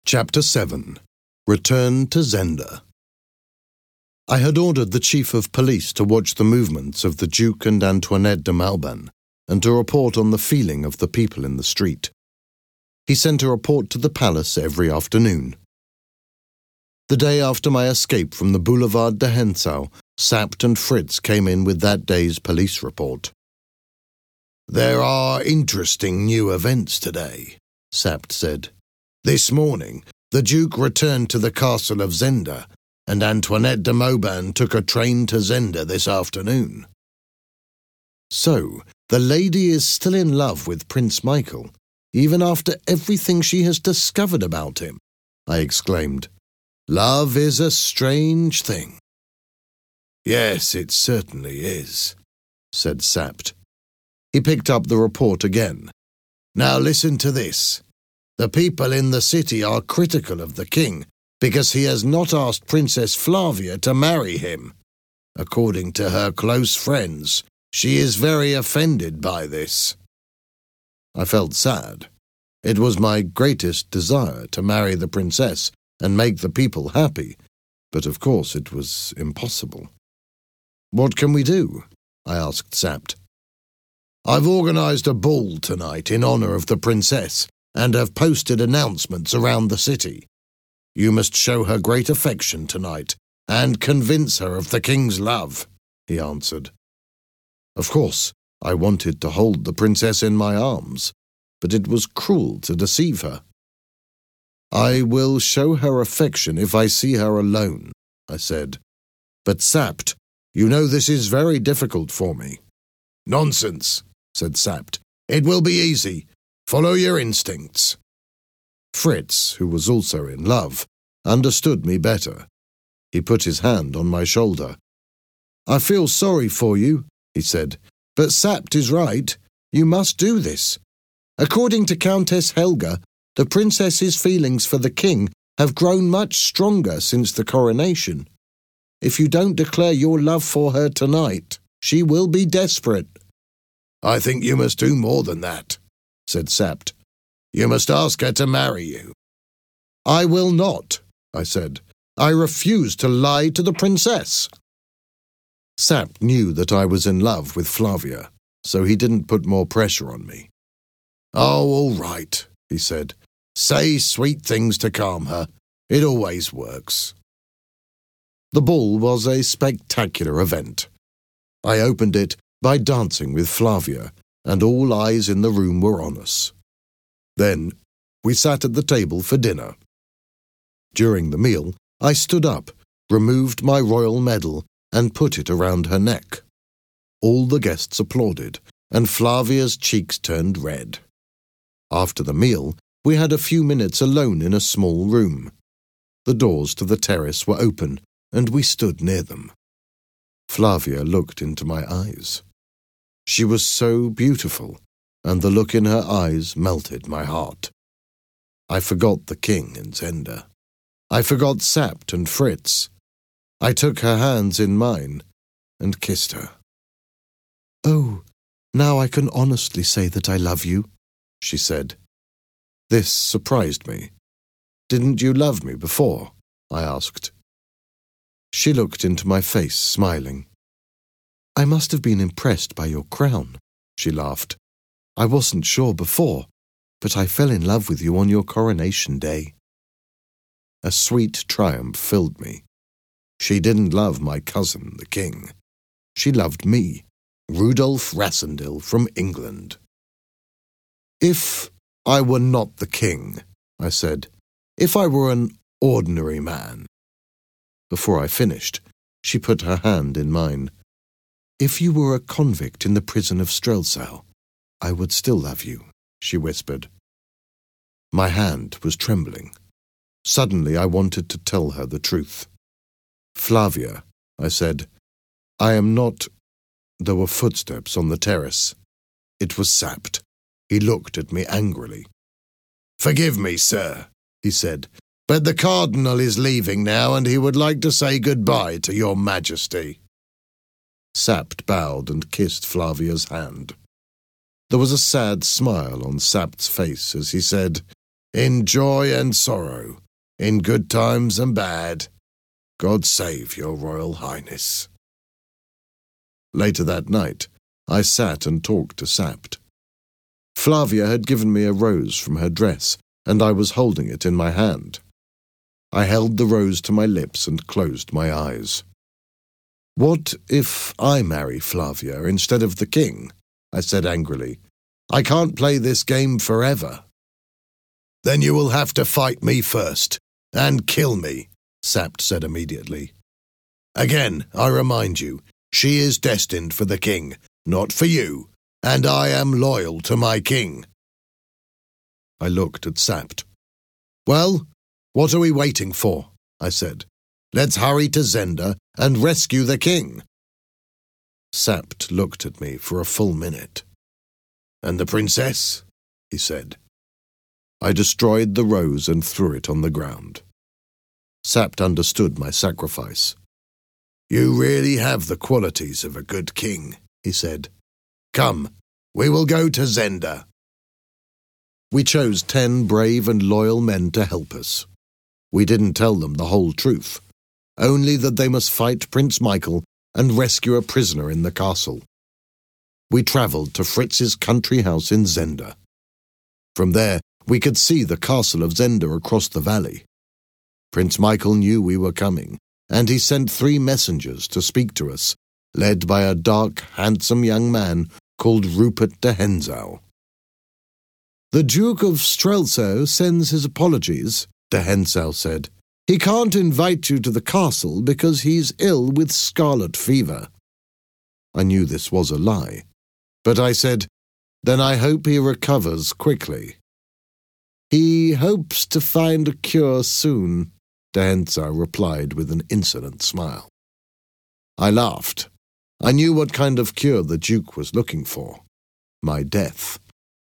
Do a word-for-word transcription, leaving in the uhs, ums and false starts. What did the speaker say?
Chapter seven. Return to Zenda. I had ordered the chief of police to watch the movements of the Duke and Antoinette de Malban and to report on the feeling of the people in the street. He sent a report to the palace every afternoon. The day after my escape from the Boulevard de Hentzau, Sapt and Fritz came in with that day's police report. "There are interesting new events today," Sapt said. "This morning, the Duke returned to the castle of Zenda, and Antoinette de Malban took a train to Zenda this afternoon." So, the lady is still in love with Prince Michael, even after everything she has discovered about him, I exclaimed. "Love is a strange thing." "Yes, it certainly is," said Sapt. He picked up the report again. "Now listen to this. The people in the city are critical of the king because he has not asked Princess Flavia to marry him. According to her close friends, she is very offended by this." I felt sad. It was my greatest desire to marry the princess and make the people happy, but of course it was impossible. "What can we do?" I asked Sapt. "I've organized a ball tonight in honor of the princess and have posted announcements around the city. You must show her great affection tonight and convince her of the king's love," he answered. Of course, I wanted to hold the princess in my arms, but it was cruel to deceive her. "I will show her affection if I see her alone," I said. "But Sapt, you know this is very difficult for me." "Nonsense," said Sapt. "It will be easy. Follow your instincts." Fritz, who was also in love, understood me better. He put his hand on my shoulder. "I feel sorry for you," he said, "but Sapt is right. You must do this. According to Countess Helga, the princess's feelings for the king have grown much stronger since the coronation. If you don't declare your love for her tonight, she will be desperate." "I think you must do more than that," said Sapt. "You must ask her to marry you." "I will not," I said. "I refuse to lie to the princess." Sapt knew that I was in love with Flavia, so he didn't put more pressure on me. "Oh, all right," he said. "Say sweet things to calm her. It always works." The ball was a spectacular event. I opened it by dancing with Flavia, and all eyes in the room were on us. Then we sat at the table for dinner. During the meal, I stood up, removed my royal medal, and put it around her neck. All the guests applauded, and Flavia's cheeks turned red. After the meal, we had a few minutes alone in a small room. The doors to the terrace were open, and we stood near them. Flavia looked into my eyes. She was so beautiful, and the look in her eyes melted my heart. I forgot the king and Zenda. I forgot Sapt and Fritz. I took her hands in mine and kissed her. "Oh, now I can honestly say that I love you," she said. This surprised me. "Didn't you love me before?" I asked. She looked into my face, smiling. "I must have been impressed by your crown," she laughed. "I wasn't sure before, but I fell in love with you on your coronation day." A sweet triumph filled me. She didn't love my cousin, the king. She loved me, Rudolf Rassendyll from England. "If I were not the king," I said, "if I were an ordinary man." Before I finished, she put her hand in mine. "If you were a convict in the prison of Strelsau, I would still love you," she whispered. My hand was trembling. Suddenly I wanted to tell her the truth. "Flavia," I said, "I am not—" There were footsteps on the terrace. It was Sapt. He looked at me angrily. "Forgive me, sir," he said, "but the cardinal is leaving now and he would like to say goodbye to your majesty." Sapt bowed and kissed Flavia's hand. There was a sad smile on Sapt's face as he said, In joy and sorrow, in good times and bad, God save your Royal Highness." Later that night, I sat and talked to Sapt. Flavia had given me a rose from her dress, and I was holding it in my hand. I held the rose to my lips and closed my eyes. "What if I marry Flavia instead of the king?" I said angrily. "I can't play this game forever." "Then you will have to fight me first, and kill me," Sapt said immediately. "Again, I remind you, she is destined for the king, not for you, and I am loyal to my king." I looked at Sapt. "Well, what are we waiting for?" I said. "Let's hurry to Zenda and rescue the king." Sapt looked at me for a full minute. "And the princess?" he said. I destroyed the rose and threw it on the ground. Sapt understood my sacrifice. "You really have the qualities of a good king," he said. "Come, we will go to Zenda." We chose ten brave and loyal men to help us. We didn't tell them the whole truth, only that they must fight Prince Michael and rescue a prisoner in the castle. We travelled to Fritz's country house in Zenda. From there, we could see the castle of Zenda across the valley. Prince Michael knew we were coming, and he sent three messengers to speak to us, led by a dark, handsome young man called Rupert de Hentzau. "The Duke of Strelso sends his apologies," de Hentzau said. "He can't invite you to the castle because he's ill with scarlet fever." I knew this was a lie, but I said, "Then I hope he recovers quickly." "He hopes to find a cure soon," de Hentzau replied with an insolent smile. I laughed. I knew what kind of cure the Duke was looking for: my death.